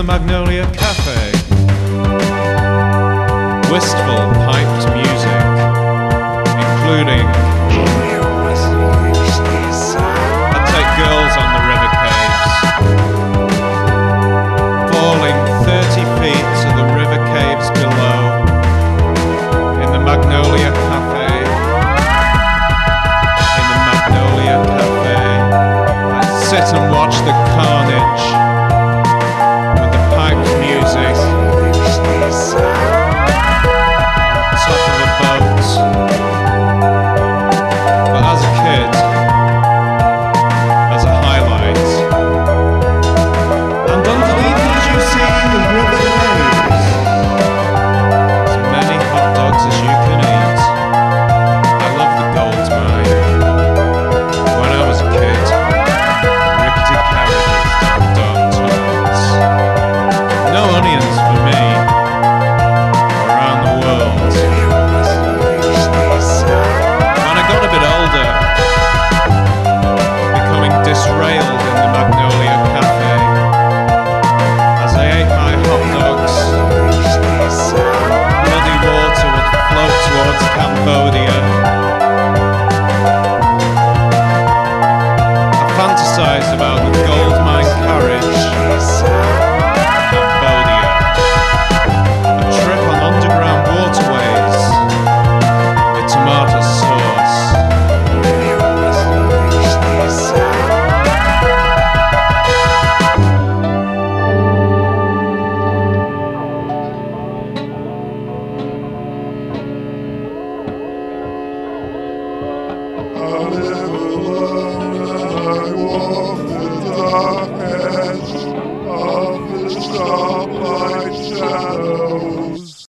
Magnolia Cafe. Wistful piped music, including I Take Girls on the River Caves, falling 30 feet to the river caves below, in the Magnolia Cafe. In the Magnolia Cafe, I sit and watch the carnage with the piped music. Top of a boat. But as a kid, as a highlight, and underneath as you see the river caves, as many hot dogs as you can eat. I love the gold mine. When I was a kid, rickety carriages down dark tunnels. No onions for me. Around the world. When I got a bit older, becoming disrailed in the Magnolia Cafe, as I ate my hot dogs, bloody water would float towards Cambodia. I fantasized about the gold mine carriage, Cambodia. A trip on underground waterways with tomato sauce. I walk the dark edge of the starlight shadow.